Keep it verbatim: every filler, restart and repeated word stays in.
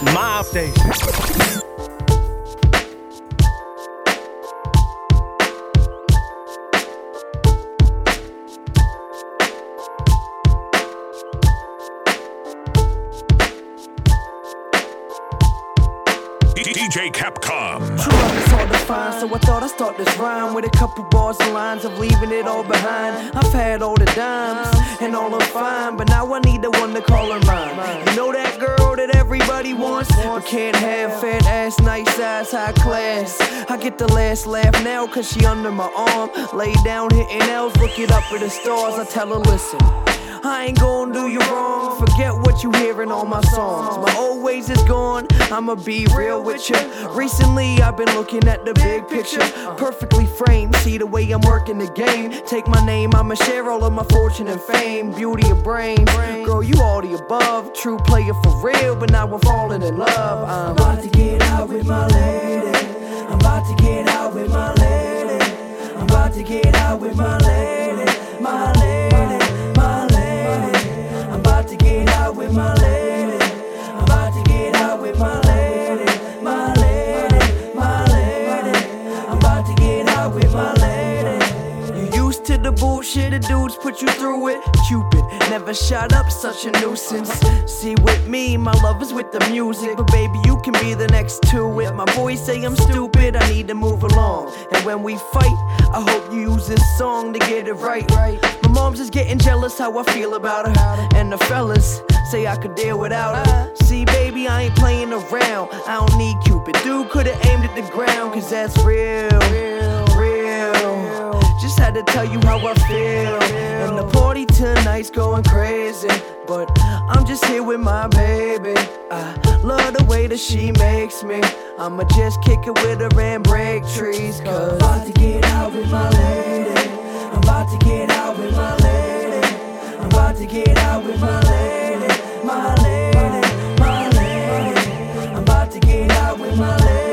My station. D J Capcom. True love is hard to find, so I thought I'd start this rhyme with a couple bars and lines of leaving it all behind. I've had all the dimes and all I'm fine, but now I need the one to call her mine. You know that girl that everybody wants, but can't have fat ass, nice eyes, high class. I get the last laugh now cause she under my arm, lay down hitting L's, look it up at the stars. I tell her, listen, I ain't gon' do you wrong. Forget what you hear in all my songs. My old ways is gone, I'ma be real with ya. Recently I've been looking at the big picture, perfectly framed, see the way I'm working the game. Take my name, I'ma share all of my fortune and fame. Beauty of brain, girl you all the above. True player for real, but now I'm falling in love. I'm about to get out with my lady. I'm about to get out with my lady. I'm about to get out with my lady. My lady. Get out with my lady. I'm about to get out with my lady. My lady, my lady. I'm about to get out with my lady. You used to the bullshit the dudes put you through it. Cupid never shot up, such a nuisance. See with me, my love is with the music, but baby you can be the next to it. My boys say I'm stupid, I need to move along. And when we fight, I hope you use this song to get it right. My mom's just getting jealous how I feel about her, and the fellas say I could deal without her. See baby, I ain't playing around, I don't need Cupid. Dude could've aimed at the ground, cause that's real, real, real. Just had to tell you how I feel. And the party tonight's going crazy, but I'm just here with my baby. I love the way that she makes me. I'ma just kick it with her and break trees, cause I'm about to get out with my lady. I'm about to get out with my lady. I'm about to get out with my lady. My lady, my lady. I'm about to get out with my lady.